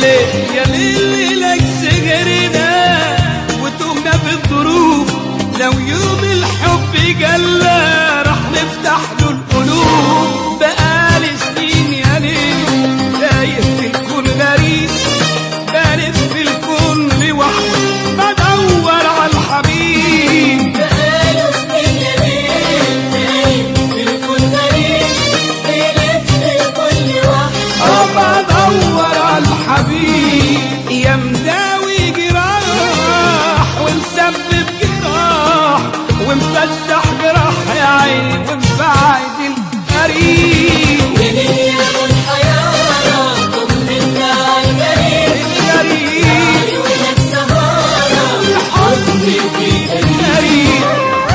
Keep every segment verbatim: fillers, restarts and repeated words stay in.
يا ليل لك سهرنا وتوهنا في الظروف، لو يوم الحب جلا راح نفتح له القلوب. بقالي سنين يا ليل تايه في الكون غريب، بلف في الكون لوحدي بدور على الحبيب. بقاله سنين يا ليل تايه في الكون غريب، بلف في الكون لوحدي بدور على الحبيب. يا مداوي جراح ومسبب جراح ومفتح جراح يا عيني ومبعد القريب. منين يا ابو الحيارى طمنا على الغريب، الغريب عيونك سهارة الحزن في الغريب.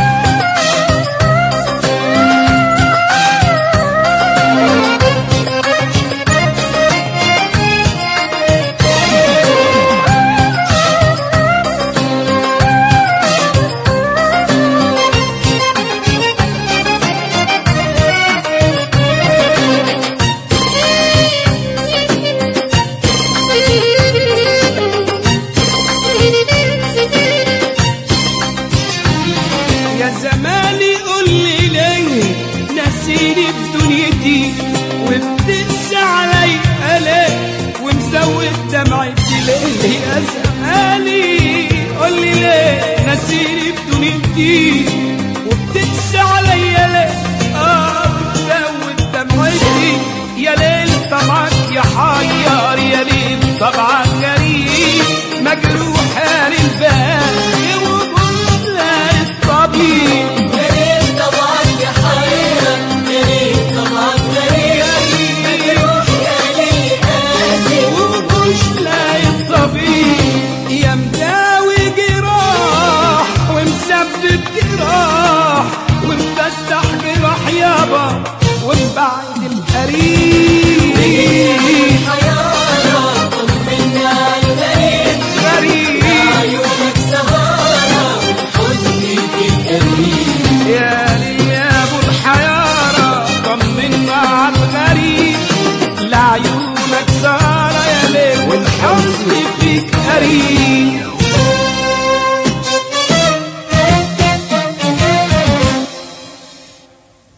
يا زماني قولي ليه نسيني في دنيتي وبتنسى عليا ليه ومزود دمعتي ليه. يا زماني قولي ليه نسيني في دنيتي وبتنسى عليا ليه اه ومزود دمعتي. يا ليل طبعك يا حيار، يا ليل طبعك غريب مجروح يا للبال وجود لا الطبيب. يا ليل طبعك يا حيرة، يا ليل طبعك غريب مجروح يا ليل قاسي ومش لاقي الطبيب. يا مداوي جراح ومسبب جراح ومفتح جراح يابا ومبعد القريب.